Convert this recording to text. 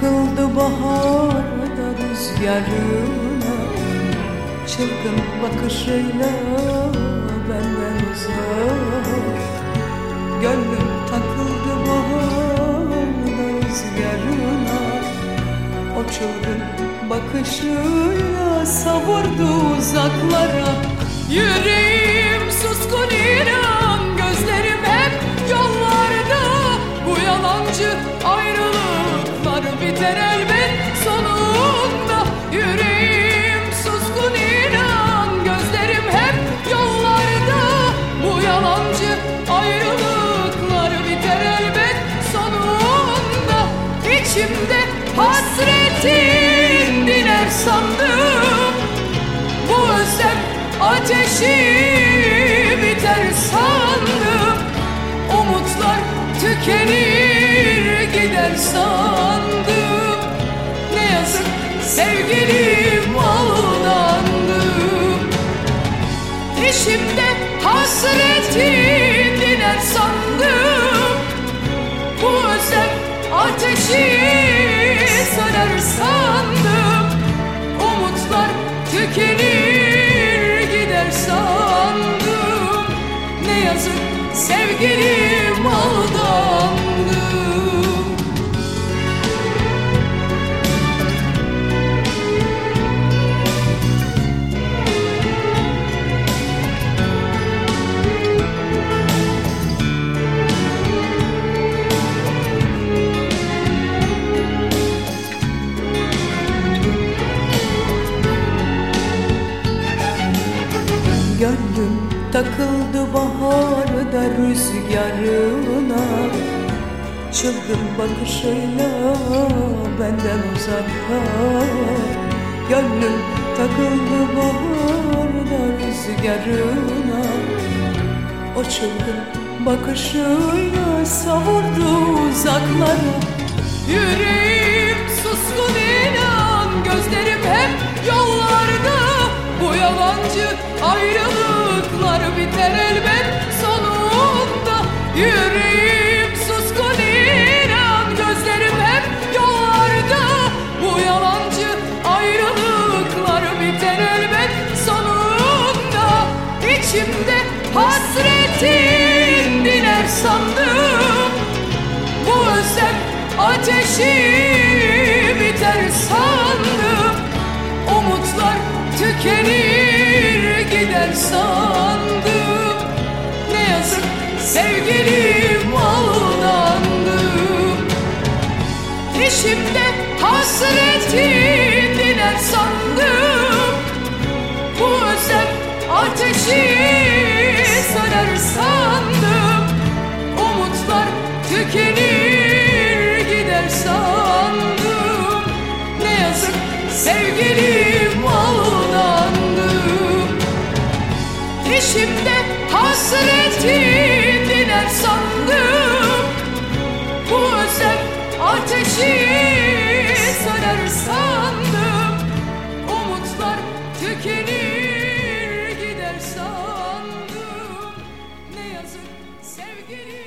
takıldı baharda rüzgarına, çılgın bakışıyla benden uzak. Gönlüm takıldı baharda rüzgarına, o çılgın bakışıyla savurdu uzaklara. Yüreğim suskun inan, gözlerim hep yollarda. Bu yalancı ayrılıklar biter elbet sonunda. Yüreğim suskun inan, gözlerim hep yollarda. Bu yalancı ayrılıklar biter elbet sonunda. İçimde hasretin diner sandım, bu özlem ateşi biter sandım. Umutlar tükenir gider sandım. Ne yazık sevgilim aldandım. İçimde hasretin diner sandım, bu özlem ateşi söner sandım. Umutlar tükenir gider sandım. Ne yazık sevgilim aldandım. Gönlüm takıldı baharda rüzgarına, çılgın bakışıyla benden uzakta. Gönlüm takıldı baharda rüzgarına, o çılgın bakışıyla savurdu uzaklara. Yüreğim suskun inan, gözlerim hep yollarda. Bu yalancı ayrılıklar biter elbet sonunda. Yüreğim suskun inan, gözlerim hep yollarda. Bu yalancı ayrılıklar biter elbet sonunda. İçimde hasretin diner sandım, bu özlem ateşi biter sandım. Umutlar tükenir gider sandım. Ne yazık sevgilim aldandım. İçimde hasretin diner sandım, bu özlem ateşi söner sandım. Umutlar tükenir gider sandım. Ne yazık sevgilim aldandım. İçimde hasretin diner sandım, bu özlem ateşi söner sandım. Umutlar tükenir gider sandım. Ne yazık sevgilim